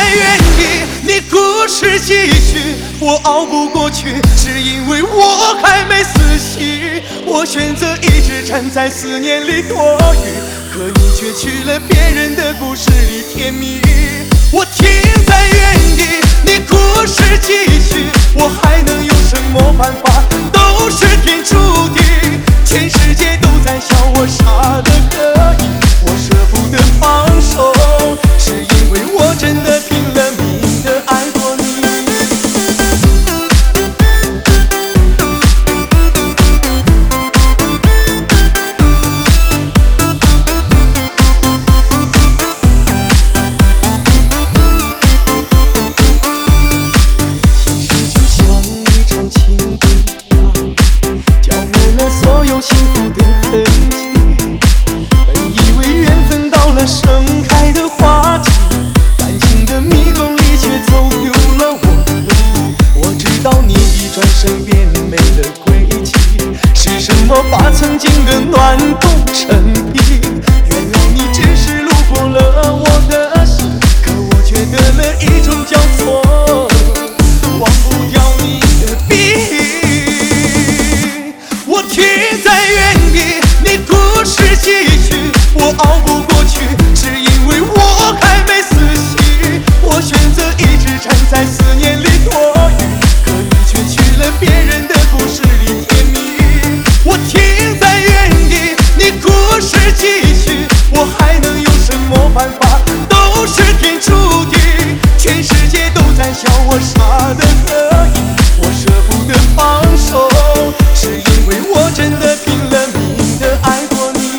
在原地，你故事继续，我熬不过去，是因为我还没死心。我选择一直站在思念里躲雨，可你却去了别人的故事里甜蜜。我停在原地，你故事继续，我还能有什么办法？都是天注定，全世界都在笑我傻得可以，我舍不得放手，是因为我真的拼了命的爱过你。幸福的痕迹，本以为缘分到了盛开的花季，感情的迷宫里却走丢了我的你。我知道你一转身便没了轨迹，是什么把曾经的暖冻成冰？原来你只是路过了我的心，可我却得了一种叫做忘不掉你的病。我停在原地，你故事继续，我熬不过去，是因为我还没死心。我选择一直站在思念里躲雨，可你却去了别人的故事里甜蜜。我停在原地，你故事继续，我还能有什么办法？都是天注定，全世界都在笑我傻得可以，我舍不得放手，是因为我真的拼了命的爱过你。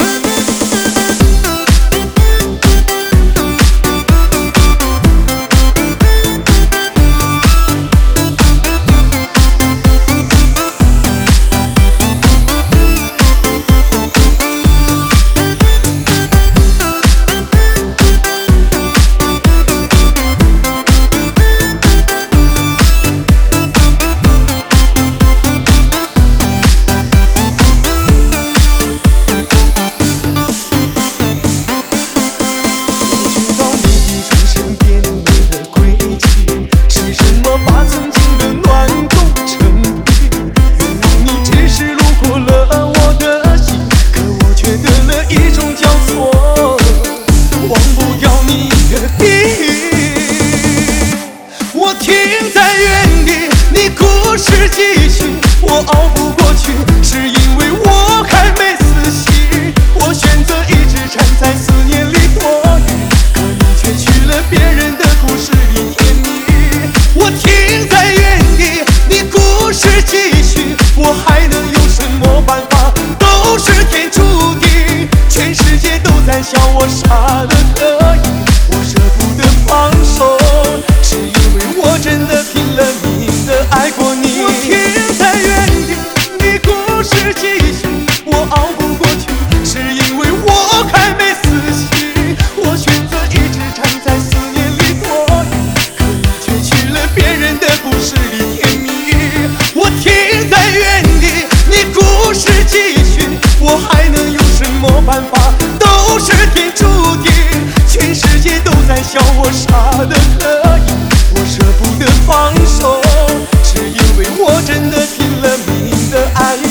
我停在原地，你故事继续，我熬不过去，是因为我还没死心。我选择一直站在思念里躲雨，可你却去了别人的故事里甜蜜。我停在原地，你故事继续，我还能有什么办法？都是天注定，全世界都在笑我傻得可以，我舍不得放手，是因为我真的拼了命的爱过你。我停在原地，你故事继续，我熬不过去，是因为我还没死心。我选择一直站在思念里躲雨，可你却去了别人的故事里甜蜜。我停在原地，你故事继续，我还能有什么办法？都是天注定，全世界都在笑我傻得可以，我舍不得放手，是因为我真的拼了命的爱。